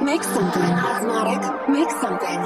Make something. Osmotic. Make something.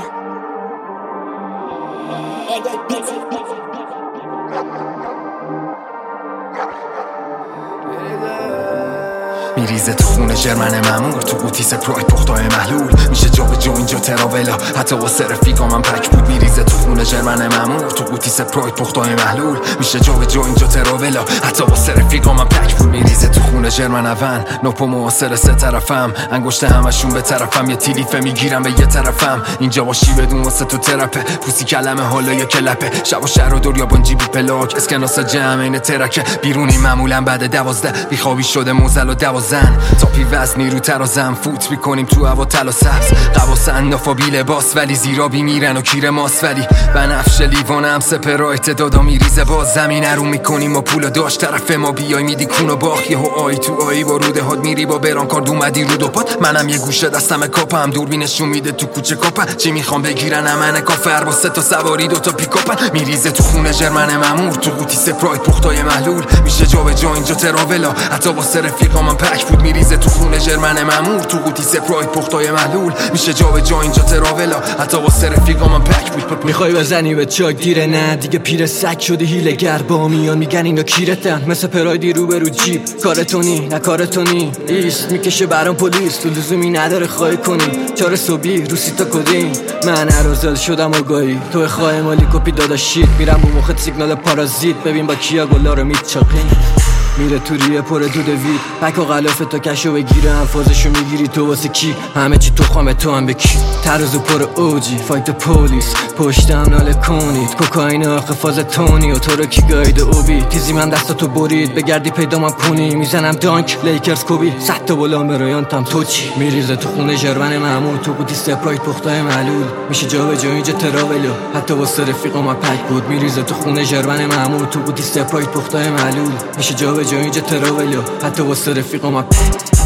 میریزه تو خونه جرمن مامور، تو قوطی سپرایت پختای محلول، میشه جا به جا اینجا تراولا، حتی واسه رفیقام من پک بود. میریزه تو خونه جرمن مامور، تو قوطی سپرایت پختای محلول، میشه جا به جا اینجا تراولا، حتی واسه رفیقام من پک بود. میریزه تو خونه جرمن اون، نوپو معاصر سه طرفم، انگشت همشون به طرفم، یه تیلیفه میگیرم به یه طرفم، اینجا باشی بدون واسه تو ترپه، پوسی کلمه حالا یا کلپه، شب و شهر و دور یا بانجی بی پلاک، اسکناس جمع این ترکه، بیرونی معمولا بعد 12 بیخوابی شده موزل و 12 تا پی وزن نیرو ترازم، فوت میکنیم تو هوا طلا سبز، قواس اندافا بی لباس ولی زیرا بی میرن و کیر ماست، ولی بنفش لیوانم سپرایت دادا میریزه باز، زمین رو میکنیم و پولو داشت طرف ما بیای میدی کون و باخ، یهو آی تو آی با روده هات میری با بران کارد اومدی رو دوپات، منم یه گوشه دستم کاپم، دوربینشون میده تو کوچه کاپم، چی میخوام بگیرن من کافر با 3 تا سواری 2 تا پیکاپن. میریزه تو خونه جرمن مامور، تو قوطی سپرایت پختای محلول، میشه جا به جا اینجا تراولا، حتی واسه رفیقام من پک بود. میریزه تو خونه جرمن مامور، تو قوطی سپرایت پختای محلول، میشه جا به جا اینجا تراولا، حتی واسه رفیقام من پک بود. میخوای بزنی به چاک دیره، نه دیگه پیر سگ شدی هیله‌گر، با میان میگن اینا کیرتن، مثل پرایدی رو به رو جیب، کارتونی نه کارتونی، ایست میکشه برام پلیس، تو لزومی نداره خواهی کنی، 4 صبحی رو سیتا کدین، من ارازل شدم آگاهی، تو خواهی مالی کپی داداشید، میرم با مخت سیگنال پارازیت، ببین با کیا گلا رو میچاقین، میره تو ریه پر دود وید، پک و غلاف تا کشو بگیره، انفازشو میگیری تو واسه کی، همه چی تو خامه تو هم بکی، ترازو پر اوجی، فایت پولیس، پشتم ناله کنید، کوکاین آخه فاز تونی و تو رو کی گاید اوبی، تیزی من دستاتو برید، بگردی پیدامم کنی، میزنم دانک لیکرز کوبی، 100 تا بلان برایانتم تو چی. میریزه تو خونه جرمن مامور، تو قوطی سپرایت پختای محلول، میشه جا به جا اینجا تراولو، حتی واسه رفیقام پک بود. میریزه تو خونه جرمن مامور، تو قوطی سپرایت پختای محلول، میشه جا به جا اینجا تراولو، حتی واسه رفیقام